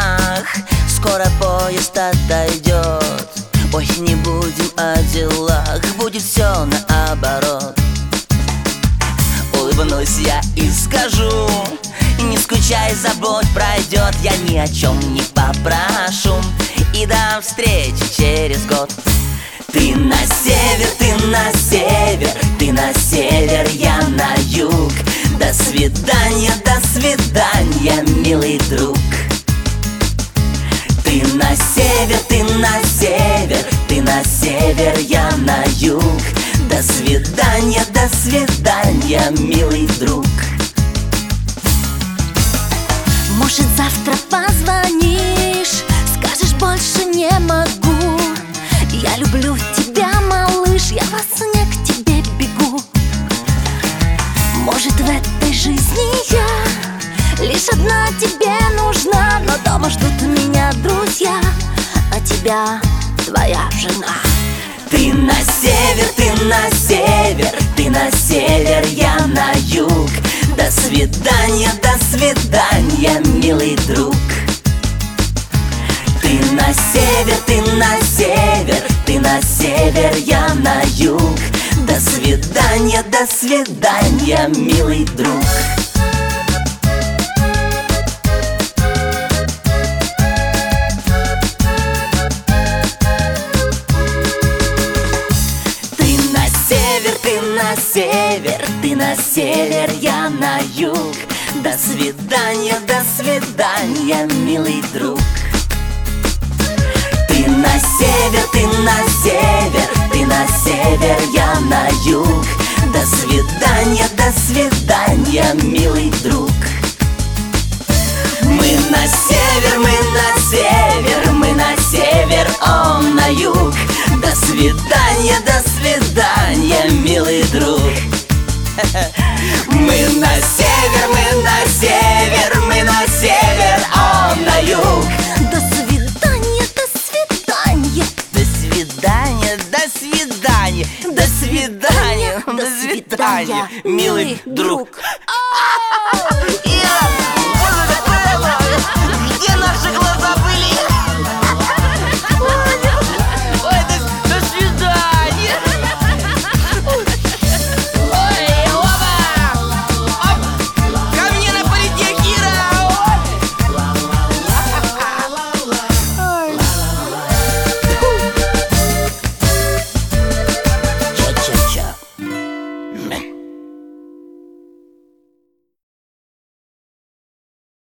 домах. Скоро поезд отойдет. Ой, не будем о делах, будет все наоборот. Улыбнусь я и скажу: не скучай, забудь, пройдет. Я ни о чем не попрошу. И до встречи через год. Ты на север, ты на север, ты на север, я на юг. До свидания, милый друг. Ты на север, ты на север, ты на север, я на юг. До свидания, милый друг. Может, завтра позвонишь, скажешь: больше не могу. Я люблю тебя, малыш, я во сне к тебе бегу. Может, в этой жизни я лишь одна тебе нужна, но дома ждут меня друзья, а тебя твоя жена. Ты на север, ты на север, ты на север, я на юг. До свидания, милый друг. Ты на север, ты на север, ты на север, я на юг. До свидания, милый друг. Ты на север, ты на север, ты на север, я на юг. До свидания, милый друг. Ты на север, ты на север, ты на север, я на юг. До свидания, милый друг. Мы на север, мы на север, мы на север, он на юг. До свидания, милый друг. Мы на север, мы на север, мы на север, он на юг. До свидания, до свидания, до свидания, до свидания, до свидания, милый друг.